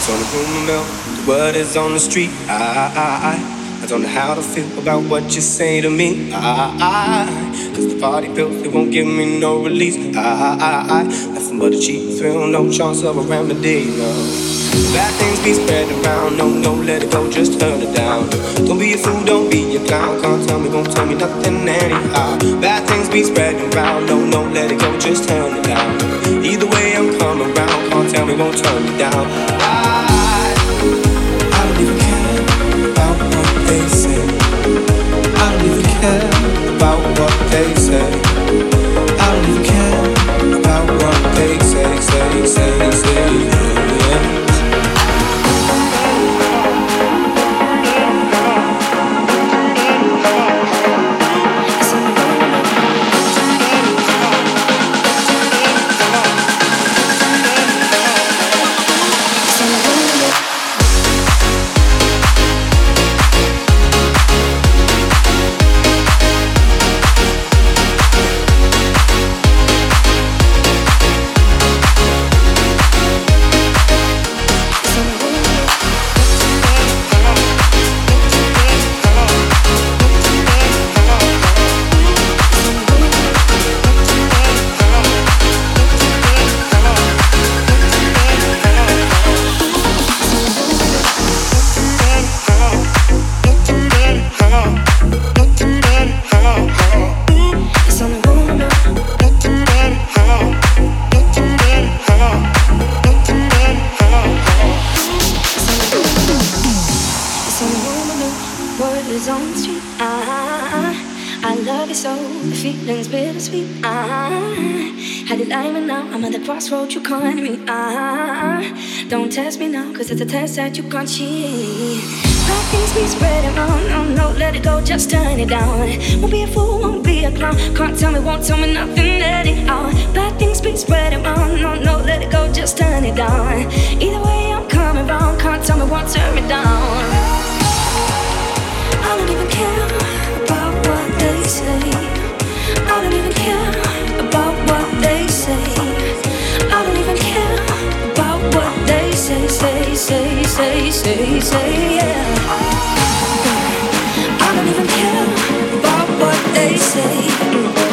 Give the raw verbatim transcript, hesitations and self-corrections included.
on the rumor mill, the word is on the street. I, I, I, I don't know how to feel about what you say to me. I, I, cause the party pills, they won't give me no release. I, I, I, nothing but a cheap thrill, no chance of a remedy, no. Bad things be spread around, no, no, let it go, just turn it down. Don't be a fool, don't be a clown, can't tell me, won't tell me nothing anyhow. Bad things be spread around, no, no, let it go, just turn it down. Either way I'm coming around, can't tell me, won't turn me down. I, I don't even care about what they say. I don't even care about what they say. I don't even care about what they say, say, say, say, yeah. Crossroad, you can't me. Ah, don't test me now, cause it's a test that you can't cheat. Bad things be spreading around, no, no, let it go, just turn it down. Won't be a fool, won't be a clown, can't tell me, won't tell me nothing anyhow. Bad things be spreading around, no, no, let it go, just turn it down. Either way I'm coming round, can't tell me, won't turn me down. I don't even care about what they say. I don't even care about what they say. I don't even care about what they say, say, say, say, say, say, yeah. I don't even care about what they say.